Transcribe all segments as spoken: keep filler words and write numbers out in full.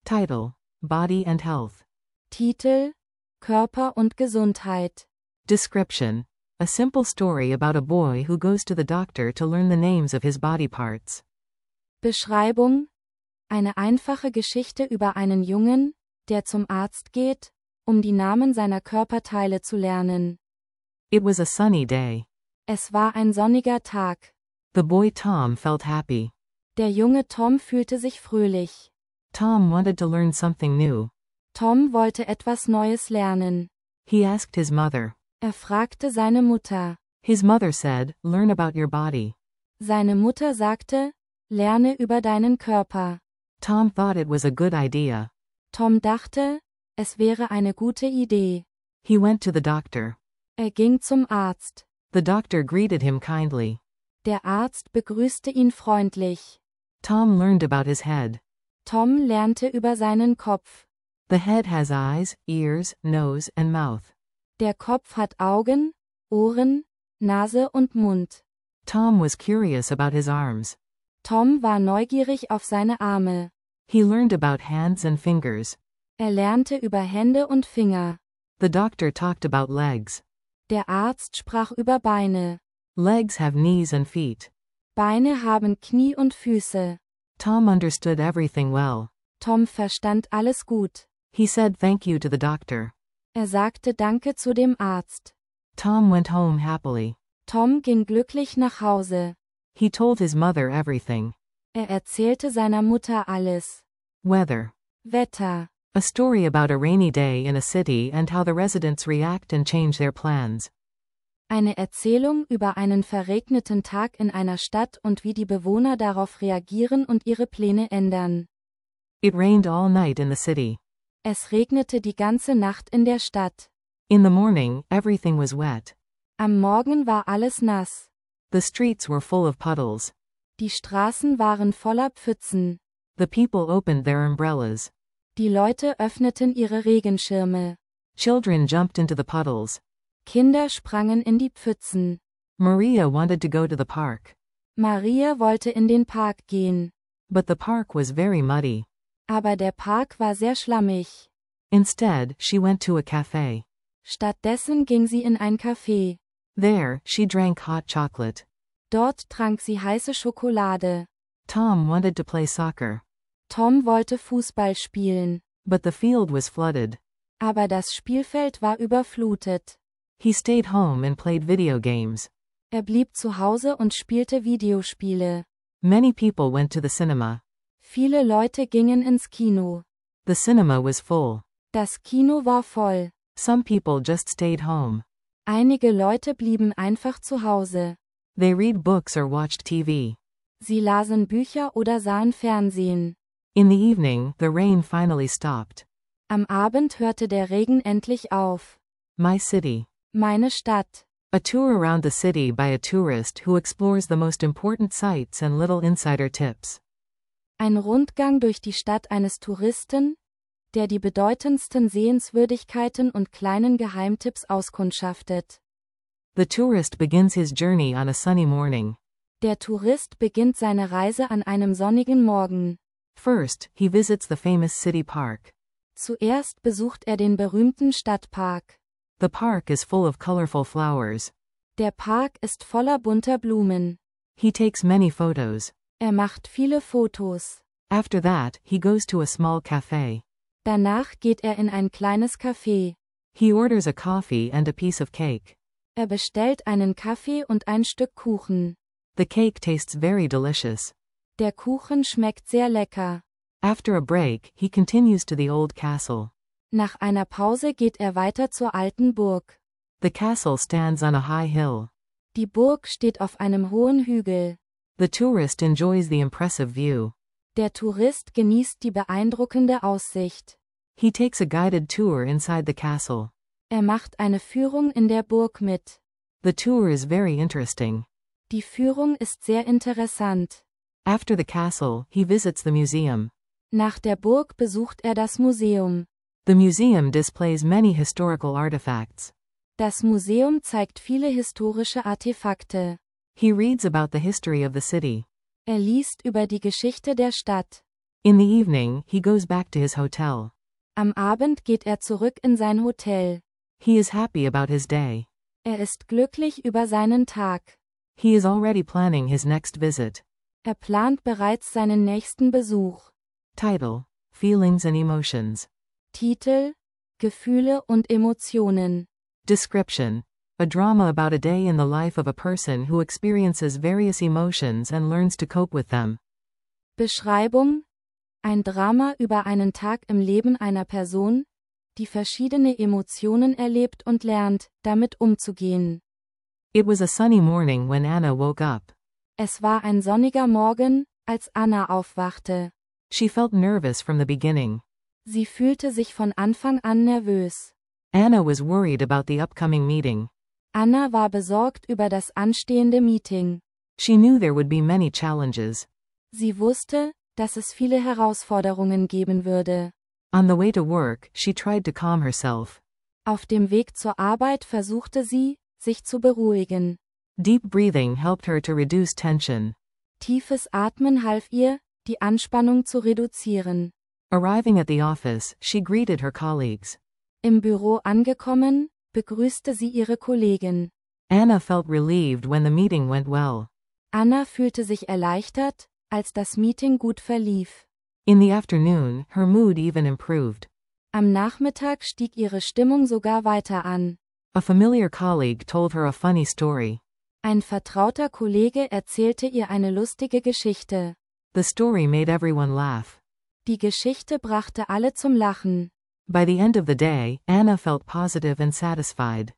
Title: Body and Health. Titel: Körper und Gesundheit. Description: A simple story about a boy who goes to the doctor to learn the names of his body parts. Beschreibung: Eine einfache Geschichte über einen Jungen, der zum Arzt geht, um die Namen seiner Körperteile zu lernen. It was a sunny day. Es war ein sonniger Tag. The boy Tom felt happy. Der junge Tom fühlte sich fröhlich. Tom wanted to learn something new. Tom wollte etwas Neues lernen. He asked his mother. Er fragte seine Mutter. His mother said, "Learn about your body." Seine Mutter sagte, lerne über deinen Körper. Tom thought it was a good idea. Tom dachte, es wäre eine gute Idee. He went to the doctor. Er ging zum Arzt. The doctor greeted him kindly. Der Arzt begrüßte ihn freundlich. Tom learned about his head. Tom lernte über seinen Kopf. The head has eyes, ears, nose, and mouth. Der Kopf hat Augen, Ohren, Nase und Mund. Tom was curious about his arms. Tom war neugierig auf seine Arme. He learned about hands and fingers. Er lernte über Hände und Finger. The doctor talked about legs. Der Arzt sprach über Beine. Legs have knees and feet. Beine haben Knie und Füße. Tom understood everything well. Tom verstand alles gut. He said thank you to the doctor. Er sagte Danke zu dem Arzt. Tom went home happily. Tom ging glücklich nach Hause. He told his mother everything. Er erzählte seiner Mutter alles. Weather. Wetter. A story about a rainy day in a city and how the residents react and change their plans. Eine Erzählung über einen verregneten Tag in einer Stadt und wie die Bewohner darauf reagieren und ihre Pläne ändern. It rained all night in the city. Es regnete die ganze Nacht in der Stadt. In the morning, everything was wet. Am Morgen war alles nass. The streets were full of puddles. Die Straßen waren voller Pfützen. The people opened their umbrellas. Die Leute öffneten ihre Regenschirme. Children jumped into the puddles. Kinder sprangen in die Pfützen. Maria wanted to go to the park. Maria wollte in den Park gehen. But the park was very muddy. Aber der Park war sehr schlammig. Instead, she went to a cafe. Stattdessen ging sie in ein Café. There, she drank hot chocolate. Dort trank sie heiße Schokolade. Tom wanted to play soccer. Tom wollte Fußball spielen. But the field was flooded. Aber das Spielfeld war überflutet. He stayed home and played video games. Er blieb zu Hause und spielte Videospiele. Many people went to the cinema. Viele Leute gingen ins Kino. The cinema was full. Das Kino war voll. Some people just stayed home. Einige Leute blieben einfach zu Hause. They read books or watched T V. Sie lasen Bücher oder sahen Fernsehen. In the evening, the rain finally stopped. Am Abend hörte der Regen endlich auf. My city. Meine Stadt. A tour around the city by a tourist who explores the most important sights and little insider tips. Ein Rundgang durch die Stadt eines Touristen, der die bedeutendsten Sehenswürdigkeiten und kleinen Geheimtipps auskundschaftet. The tourist begins his journey on a sunny morning. Der Tourist beginnt seine Reise an einem sonnigen Morgen. First, he visits the famous city park. Zuerst besucht er den berühmten Stadtpark. The park is full of colorful flowers. Der Park ist voller bunter Blumen. He takes many photos. Er macht viele Fotos. After that, he goes to a small cafe. Danach geht er in ein kleines Café. He orders a coffee and a piece of cake. Er bestellt einen Kaffee und ein Stück Kuchen. The cake tastes very delicious. Der Kuchen schmeckt sehr lecker. After a break, he continues to the old castle. Nach einer Pause geht er weiter zur alten Burg. The castle stands on a high hill. Die Burg steht auf einem hohen Hügel. The tourist enjoys the impressive view. Der Tourist genießt die beeindruckende Aussicht. He takes a guided tour inside the castle. Er macht eine Führung in der Burg mit. The tour is very interesting. Die Führung ist sehr interessant. After the castle, he visits the museum. Nach der Burg besucht er das Museum. The museum displays many historical artifacts. Das Museum zeigt viele historische Artefakte. He reads about the history of the city. Er liest über die Geschichte der Stadt. In the evening, he goes back to his hotel. Am Abend geht er zurück in sein Hotel. He is happy about his day. Er ist glücklich über seinen Tag. He is already planning his next visit. Er plant bereits seinen nächsten Besuch. Title: Feelings and Emotions. Titel: Gefühle und Emotionen. Description: A drama about a day in the life of a person who experiences various emotions and learns to cope with them. Beschreibung: Ein Drama über einen Tag im Leben einer Person, die verschiedene Emotionen erlebt und lernt, damit umzugehen. It was a sunny morning when Anna woke up. Es war ein sonniger Morgen, als Anna aufwachte. She felt nervous from the beginning. Sie fühlte sich von Anfang an nervös. Anna was worried about the upcoming meeting. Anna war besorgt über das anstehende Meeting. She knew there would be many challenges. Sie wusste, dass es viele Herausforderungen geben würde. On the way to work, she tried to calm herself. Auf dem Weg zur Arbeit versuchte sie, sich zu beruhigen. Deep breathing helped her to reduce tension. Tiefes Atmen half ihr, die Anspannung zu reduzieren. Arriving at the office, she greeted her colleagues. Im Büro angekommen, begrüßte sie ihre Kollegen. Anna felt relieved when the meeting went well. Anna fühlte sich erleichtert, als das Meeting gut verlief. In the afternoon, her mood even improved. Am Nachmittag stieg ihre Stimmung sogar weiter an. A familiar colleague told her a funny story. Ein vertrauter Kollege erzählte ihr eine lustige Geschichte. The story made everyone laugh. Die Geschichte brachte alle zum Lachen. By the end of the day, Anna felt positive and satisfied.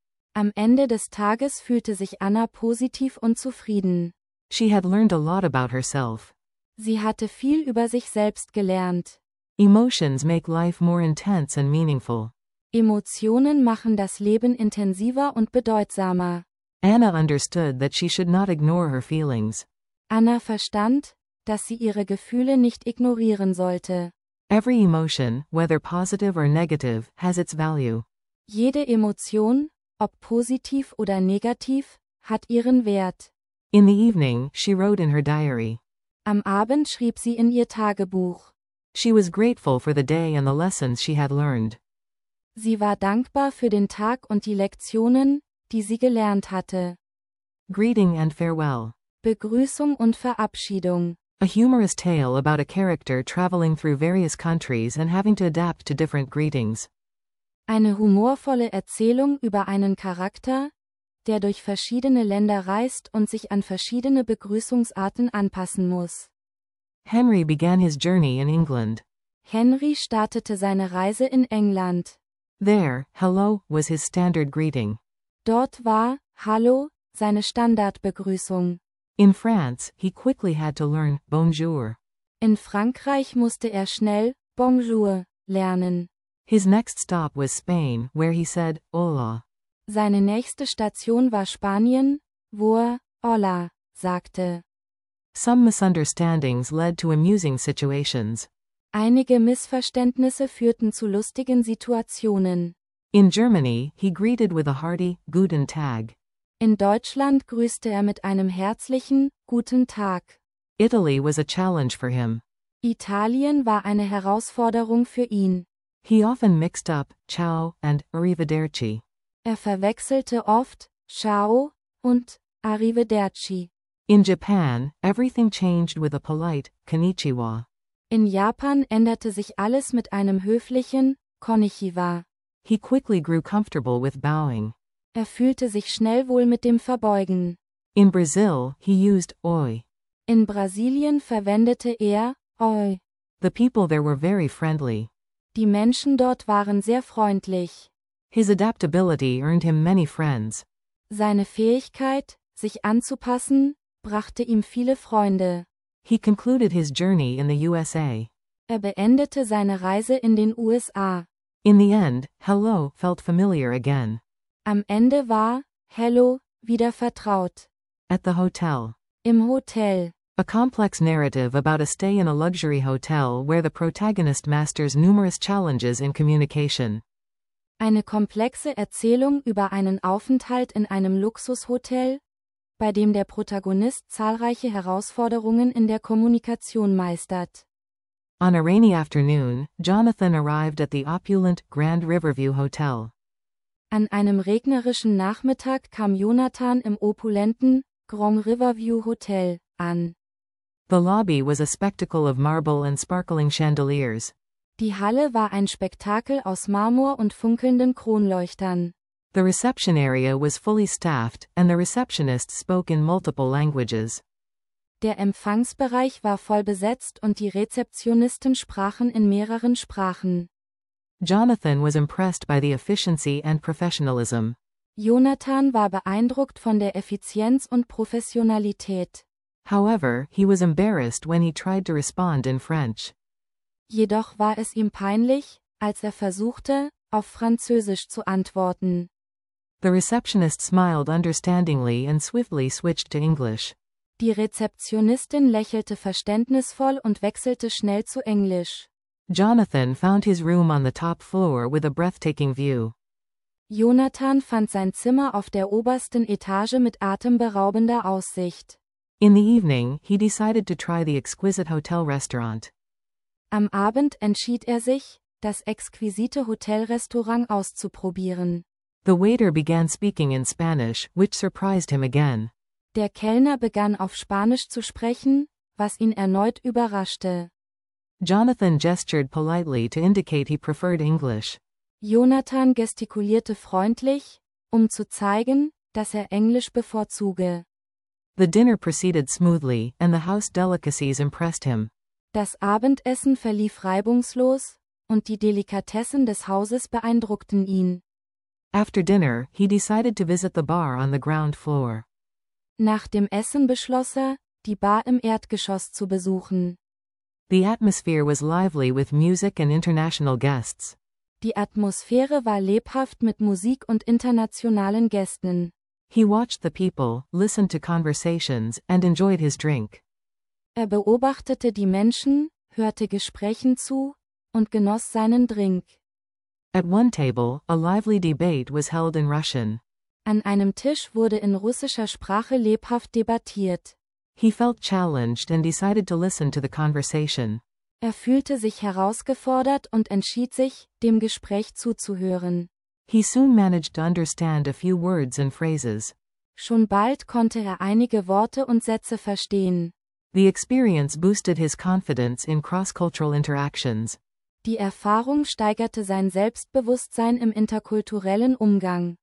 Am Ende des Tages fühlte sich Anna positiv und zufrieden. She had learned a lot about herself. Sie hatte viel über sich selbst gelernt. Emotions make life more intense and meaningful. Emotionen machen das Leben intensiver und bedeutsamer. Anna understood that she should not ignore her feelings. Anna verstand, dass sie ihre Gefühle nicht ignorieren sollte. Every emotion, whether positive or negative, has its value. Jede Emotion, ob positiv oder negativ, hat ihren Wert. In the evening, she wrote in her diary. Am Abend schrieb sie in ihr Tagebuch. She was grateful for the day and the lessons she had learned. Sie war dankbar für den Tag und die Lektionen, die sie gelernt hatte. Greeting and farewell. Begrüßung und Verabschiedung. A humorous tale about a character traveling through various countries and having to adapt to different greetings. Eine humorvolle Erzählung über einen Charakter, der durch verschiedene Länder reist und sich an verschiedene Begrüßungsarten anpassen muss. Henry began his journey in England. Henry startete seine Reise in England. There, hello, was his standard greeting. Dort war, Hallo, seine Standardbegrüßung. In France, he quickly had to learn, bonjour. In Frankreich musste er schnell, Bonjour, lernen. His next stop was Spain, where he said, hola. Seine nächste Station war Spanien, wo er, hola, sagte. Some misunderstandings led to amusing situations. Einige Missverständnisse führten zu lustigen Situationen. In Germany, he greeted with a hearty, Guten Tag. In Deutschland grüßte er mit einem herzlichen, Guten Tag. Italy was a challenge for him. Italien war eine Herausforderung für ihn. He often mixed up, ciao, and arrivederci. Er verwechselte oft, Ciao, und Arrivederci. In Japan, everything changed with a polite, konnichiwa. In Japan änderte sich alles mit einem höflichen, Konnichiwa. He quickly grew comfortable with bowing. Er fühlte sich schnell wohl mit dem Verbeugen. In Brazil, he used oi. In Brasilien verwendete er oi. The people there were very friendly. Die Menschen dort waren sehr freundlich. His adaptability earned him many friends. Seine Fähigkeit, sich anzupassen, brachte ihm viele Freunde. He concluded his journey in the U S A. Er beendete seine Reise in den U S A. In the end, hello felt familiar again. Am Ende war Hello wieder vertraut. At the hotel. Im Hotel. A complex narrative about a stay in a luxury hotel where the protagonist masters numerous challenges in communication. Eine komplexe Erzählung über einen Aufenthalt in einem Luxushotel, bei dem der Protagonist zahlreiche Herausforderungen in der Kommunikation meistert. On a rainy afternoon, Jonathan arrived at the opulent Grand Riverview Hotel. An einem regnerischen Nachmittag kam Jonathan im opulenten Grand Riverview Hotel an. The lobby was a spectacle of marble and sparkling chandeliers. Die Halle war ein Spektakel aus Marmor und funkelnden Kronleuchtern. The reception area was fully staffed, and the receptionist spoke in multiple languages. Der Empfangsbereich war voll besetzt und die Rezeptionisten sprachen in mehreren Sprachen. Jonathan was impressed by the efficiency and professionalism. Jonathan war beeindruckt von der Effizienz und Professionalität. However, he was embarrassed when he tried to respond in French. Jedoch war es ihm peinlich, als er versuchte, auf Französisch zu antworten. The receptionist smiled understandingly and swiftly switched to English. Die Rezeptionistin lächelte verständnisvoll und wechselte schnell zu Englisch. Jonathan found his room on the top floor with a breathtaking view. Jonathan fand sein Zimmer auf der obersten Etage mit atemberaubender Aussicht. In the evening, he decided to try the exquisite hotel restaurant. Am Abend entschied er sich, das exquisite Hotelrestaurant auszuprobieren. The waiter began speaking in Spanish, which surprised him again. Der Kellner begann auf Spanisch zu sprechen, was ihn erneut überraschte. Jonathan gestured politely to indicate he preferred English. Jonathan gestikulierte freundlich, um zu zeigen, dass er Englisch bevorzuge. The dinner proceeded smoothly, and the house delicacies impressed him. Das Abendessen verlief reibungslos, und die Delikatessen des Hauses beeindruckten ihn. After dinner, he decided to visit the bar on the ground floor. Nach dem Essen beschloss er, die Bar im Erdgeschoss zu besuchen. The atmosphere was lively with music and international guests. Die Atmosphäre war lebhaft mit Musik und internationalen Gästen. He watched the people, listened to conversations, and enjoyed his drink. Er beobachtete die Menschen, hörte Gesprächen zu, und genoss seinen Drink. At one table, a lively debate was held in Russian. An einem Tisch wurde in russischer Sprache lebhaft debattiert. He felt challenged and decided to listen to the conversation. Er fühlte sich herausgefordert und entschied sich, dem Gespräch zuzuhören. He soon managed to understand a few words and phrases. Schon bald konnte er einige Worte und Sätze verstehen. The experience boosted his confidence in cross-cultural interactions. Die Erfahrung steigerte sein Selbstbewusstsein im interkulturellen Umgang.